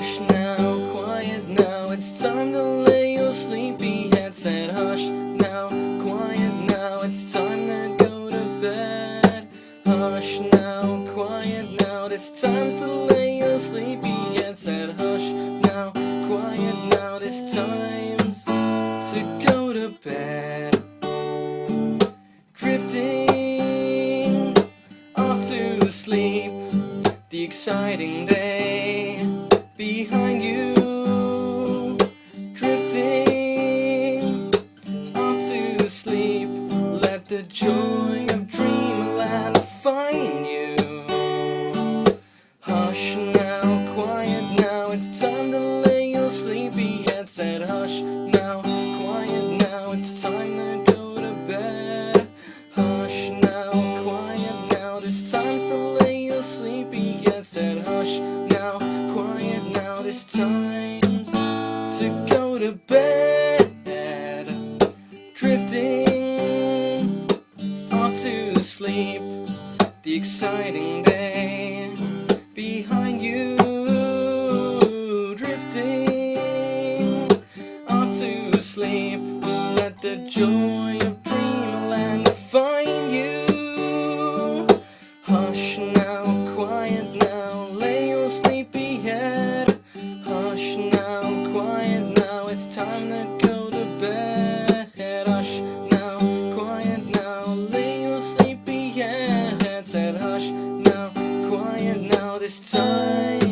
Hush now, quiet now, it's time to lay your sleepy head. Said hush now, quiet now, it's time to go to bed. Hush now, quiet now, it's time to lay your sleepy head. Said hush now, quiet now, it's time's to go to bed. Drifting off to sleep, the exciting day behind you. Drifting off to sleep, let the joy of dreamland find you. Hush now, quiet now, it's time to lay your sleepy head. Said hush now, quiet now, it's time to go to bed. Hush now, quiet now, this time's to lay your sleepy head. Said hush now, quiet now, this time's to go to bed. Drifting off to sleep, the exciting day behind you. Drifting off to sleep, let the joy of dreamland find you. Hush now, quiet now, lay your sleepy head. Hush now, quiet now, it's time to go to bed. Hush now, quiet now, lay your sleepy head. Said hush now, quiet now, this time